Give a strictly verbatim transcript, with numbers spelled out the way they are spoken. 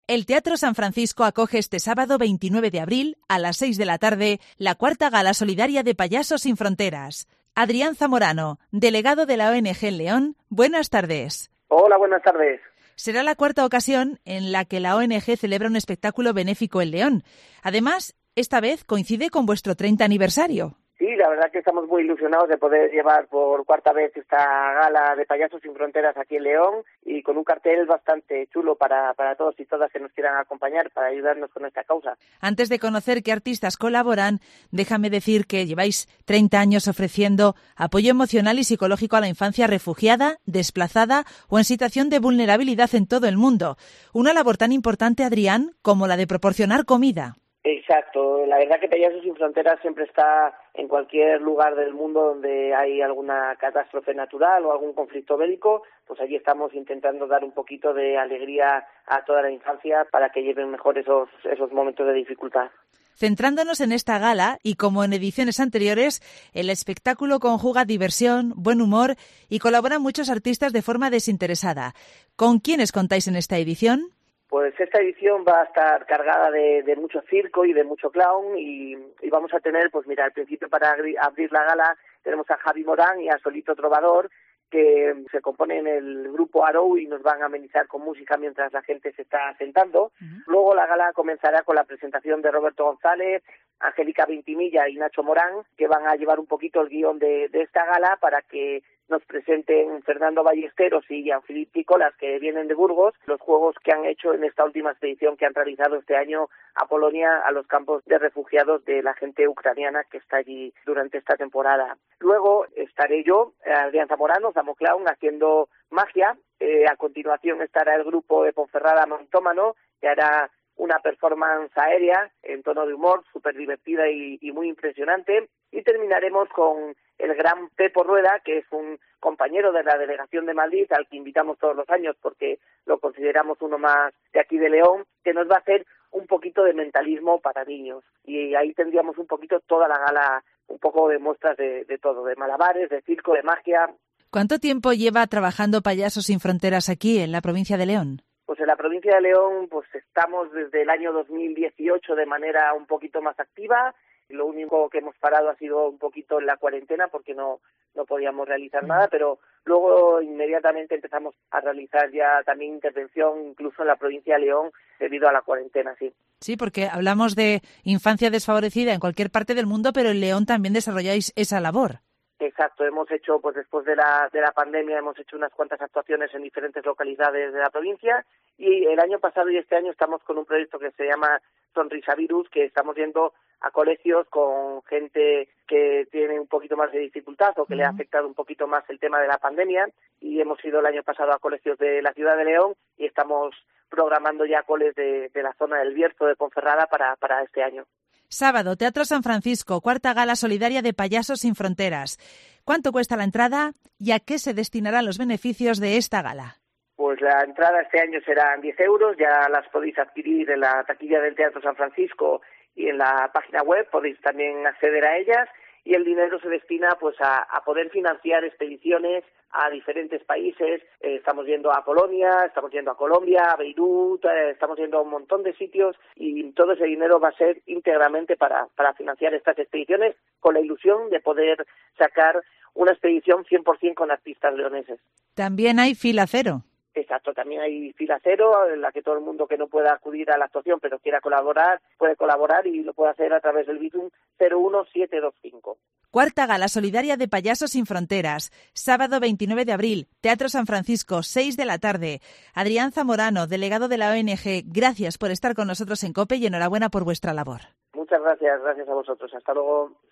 El Teatro San Francisco acoge este sábado veintinueve de abril, a las seis de la tarde, la cuarta Gala Solidaria de Payasos Sin Fronteras. Adrián Zamorano, delegado de la O N G en León, buenas tardes. Hola, buenas tardes. Será la cuarta ocasión en la que la O N G celebra un espectáculo benéfico en León. Además, esta vez coincide con vuestro treinta aniversario. Sí, la verdad que estamos muy ilusionados de poder llevar por cuarta vez esta gala de Payasos Sin Fronteras aquí en León y con un cartel bastante chulo para, para todos y todas que nos quieran acompañar para ayudarnos con esta causa. Antes de conocer qué artistas colaboran, déjame decir que lleváis treinta años ofreciendo apoyo emocional y psicológico a la infancia refugiada, desplazada o en situación de vulnerabilidad en todo el mundo. Una labor tan importante, Adrián, como la de proporcionar comida. Exacto, la verdad que Payasos Sin Fronteras siempre está en cualquier lugar del mundo donde hay alguna catástrofe natural o algún conflicto bélico, pues allí estamos intentando dar un poquito de alegría a toda la infancia para que lleven mejor esos, esos momentos de dificultad. Centrándonos en esta gala, y como en ediciones anteriores, el espectáculo conjuga diversión, buen humor y colaboran muchos artistas de forma desinteresada. ¿Con quiénes contáis en esta edición? Pues esta edición va a estar cargada de, de mucho circo y de mucho clown y, y vamos a tener, pues mira, al principio para abrir la gala tenemos a Javi Morán y a Solito Trovador, que se componen el grupo Arrow y nos van a amenizar con música mientras la gente se está sentando. Uh-huh. Luego la gala comenzará con la presentación de Roberto González, Angélica Vintimilla y Nacho Morán, que van a llevar un poquito el guión de, de esta gala para que nos presenten Fernando Ballesteros y Jean-Philippe Picolas, que vienen de Burgos, los juegos que han hecho en esta última expedición que han realizado este año a Polonia, a los campos de refugiados de la gente ucraniana que está allí durante esta temporada. Luego estaré yo, Adrián Zamorano, Zamoclown, haciendo magia. Eh, a continuación estará el grupo de Ponferrada Montómano, que hará una performance aérea en tono de humor, súper divertida y, y muy impresionante. Y terminaremos con el gran Pepo Rueda, que es un compañero de la Delegación de Madrid, al que invitamos todos los años porque lo consideramos uno más de aquí de León, que nos va a hacer un poquito de mentalismo para niños. Y ahí tendríamos un poquito toda la gala, un poco de muestras de, de todo, de malabares, de circo, de magia. ¿Cuánto tiempo lleva trabajando Payasos Sin Fronteras aquí, en la provincia de León? Pues en la provincia de León pues estamos desde el año dos mil dieciocho de manera un poquito más activa. Lo único que hemos parado ha sido un poquito en la cuarentena porque no, no podíamos realizar nada, pero luego inmediatamente empezamos a realizar ya también intervención incluso en la provincia de León debido a la cuarentena, sí. Sí, porque hablamos de infancia desfavorecida en cualquier parte del mundo, pero en León también desarrolláis esa labor. Exacto, hemos hecho, pues después de la de la pandemia, hemos hecho unas cuantas actuaciones en diferentes localidades de la provincia y el año pasado y este año estamos con un proyecto que se llama Sonrisa Virus, que estamos yendo a colegios con gente que tiene un poquito más de dificultad o que uh-huh. le ha afectado un poquito más el tema de la pandemia y hemos ido el año pasado a colegios de la ciudad de León y estamos programando ya coles de, de la zona del Bierzo, de Ponferrada para, para este año. Sábado, Teatro San Francisco, cuarta Gala Solidaria de Payasos Sin Fronteras. ¿Cuánto cuesta la entrada y a qué se destinarán los beneficios de esta gala? Pues la entrada este año serán diez euros, ya las podéis adquirir en la taquilla del Teatro San Francisco y en la página web, podéis también acceder a ellas y el dinero se destina pues a, a poder financiar expediciones a diferentes países. Eh, estamos yendo a Polonia, estamos yendo a Colombia, a Beirut, eh, estamos yendo a un montón de sitios y todo ese dinero va a ser íntegramente para, para financiar estas expediciones con la ilusión de poder sacar una expedición cien por ciento con artistas leoneses. También hay fila cero. Exacto, también hay fila cero en la que todo el mundo que no pueda acudir a la actuación pero quiera colaborar, puede colaborar y lo puede hacer a través del Bizum cero uno siete dos cinco. Cuarta Gala Solidaria de Payasos Sin Fronteras, sábado veintinueve de abril, Teatro San Francisco, seis de la tarde. Adrián Zamorano, delegado de la O N G, gracias por estar con nosotros en COPE y enhorabuena por vuestra labor. Muchas gracias, gracias a vosotros. Hasta luego.